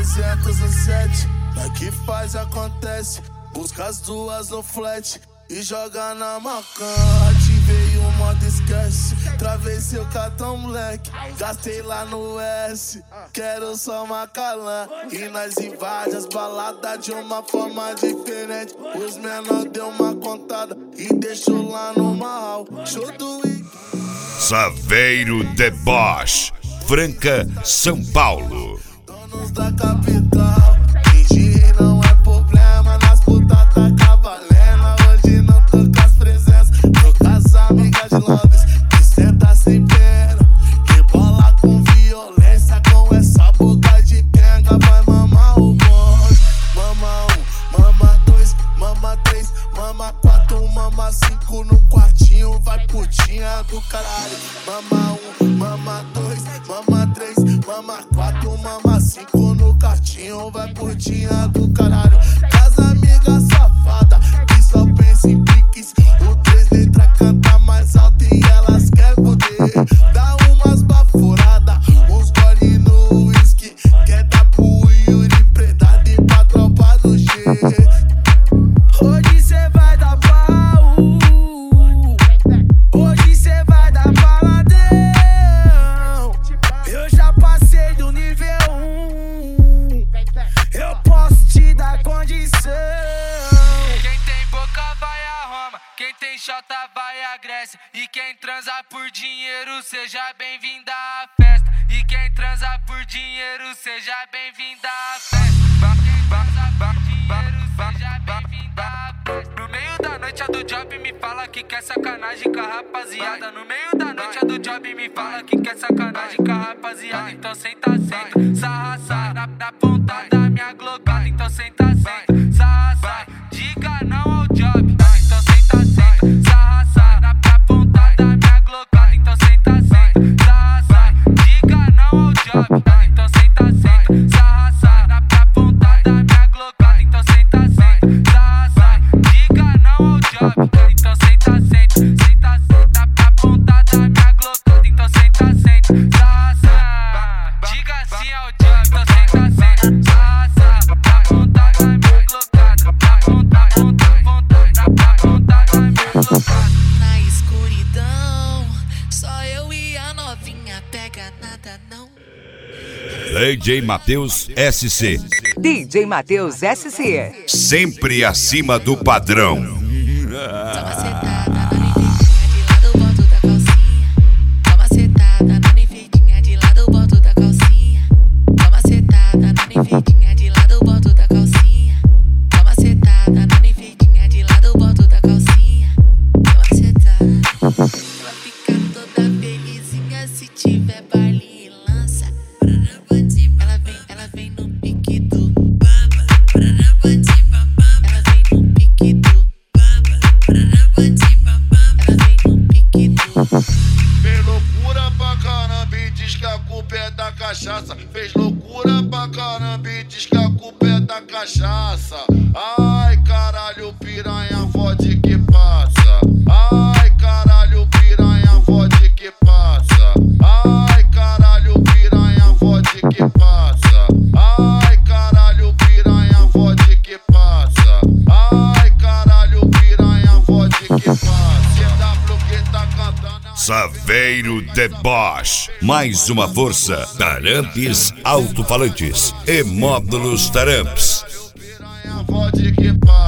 307, é que faz e acontece. Busca as duas no flat e joga na macan. Ativei o modo esquece, travei seu cartão moleque, gastei lá no S, quero só Macalã. E nós invade as baladas de uma forma diferente. Os menor deu uma contada e deixou lá no mal. Show do Saveiro Deboche, Franca, São Paulo. Donos da capital, fingir não é problema, nas putas tá valendo. Hoje não tô com as presenças, tô com as amigas de Londres, que senta sem pena, rebola com violência, com essa boca de quenga. Vai mamar o bonde, mama 1, mama 2, mama 3, mama 4, mama 5 no quartinho, vai putinha do caralho. Mama 1, mama 2, mama 3, mama 4, mama 5 no quartinho, vai putinha do caralho. Casa amiga safada, que só pensa em piques. O 3 letras canta mais alto e elas querem poder. Dá umas baforadas, uns gole no whisky. Quer dar pro Yuri Predado e pra tropa do G. Hoje cê vai dar pau, hoje cê vai dar baladão. Eu já passei do nível 1, eu posso te dar condição. Quem tem boca vai a Roma, quem tem xota vai a Grécia. E quem transa por dinheiro, seja bem-vinda à festa. E quem transa por dinheiro, seja bem-vinda à festa. No meio da noite a do job me fala que quer sacanagem com a rapaziada. No meio da noite a do job me fala que quer sacanagem com a rapaziada. Então senta, senta, sarra, sarra na ponta da minha glocada. Então senta, senta, sarra, sarra, diga não ao job. Então senta, senta, sarra, sarra na ponta da minha glocada. Então senta, senta, sarra, sarra, diga não ao job. Então senta, senta, sarra, sarra na ponta da minha glocada. Então senta, senta, sarra, sarra, diga não ao job. Então senta, senta, senta, senta na ponta da minha glocada. Então senta, senta, sarra, sarra, diga sim ao job. Então senta, senta, sarra, sarra na ponta da minha glocada. Na ponta, ponta, ponta, na ponta da minha glocada. Na escuridão, só eu e a novinha, pega nada não. DJ Matheus SC, DJ Matheus SC. sempre acima do padrão. Toma sentada na enfeitinha de lado, boto da calcinha. Toma sentada na enfeitinha de lado, boto da calcinha. Toma sentada na enfeitinha de lado, boto da calcinha. Toma sentada na enfeitinha de lado, boto da calcinha. Toma sentada. Ela fica toda felizinha se tiver baile e lança. Ela vem no pique do baba. Ela vem no pique do baba. Ela vem no pique do. Fez loucura pra caramba e diz que a culpa é da cachaça. Fez loucura pra caramba e diz que a culpa é da cachaça. Ai caralho, piranha, fode que passa. Ai caralho, piranha, fode que passa. Ai caralho, piranha, fode que passa. Ai caralho, piranha, fode que passa. Ai caralho, piranha, fode que passa. CW que tá cantando. Saveiro Deboche, mais uma força. Taramps Alto-Falantes e Módulos Taramps. Piranha, fode que passa.